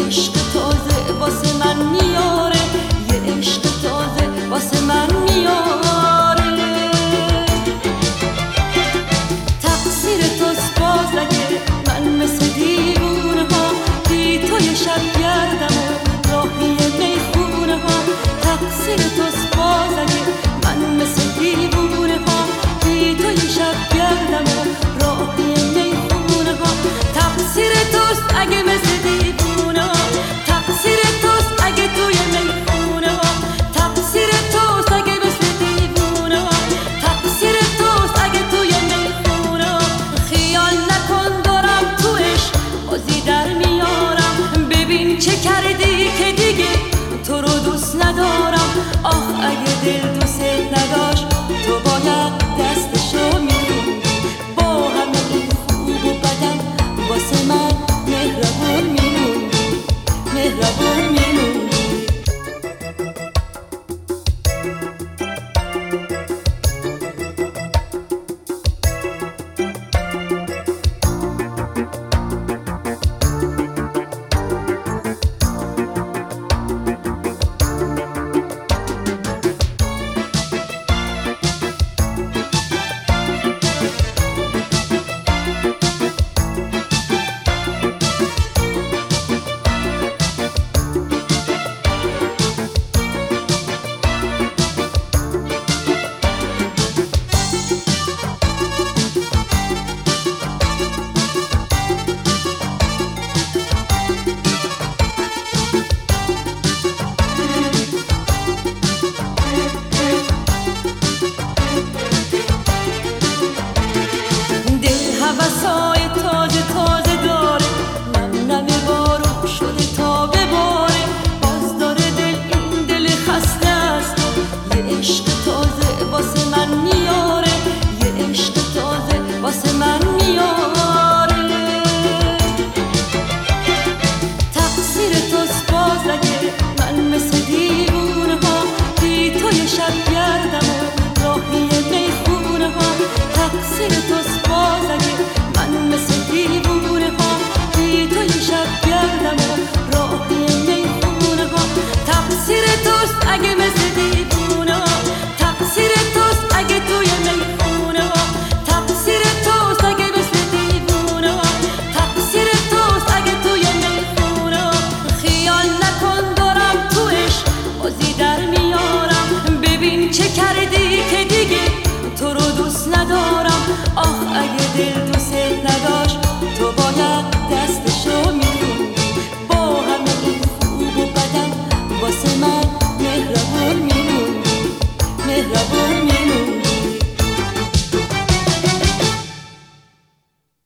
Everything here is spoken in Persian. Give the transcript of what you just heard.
عشق تازه واسه من میاره، یه عشق تازه واسه من میاره. تقصیر توست باز اگه من مثل دیوونه ها بی تو یه شب گردم و راهی میخونه ها. تقصیر توست باز اگه من مثل دیوونه ها بی تو یه شب گردم و راهی میخونه ها. تقصیر توست اگه مثل دیوونه ها، تقصیر توست اگه توی میخونه ها. تقصیر توست اگه مثل دیوونه ها، تقصیر توست اگه توی میخونه ها. خیال نکن دارم تو عشق بازی در میارم، ببین چه کردی که دیگه تو رو دوست ندارم.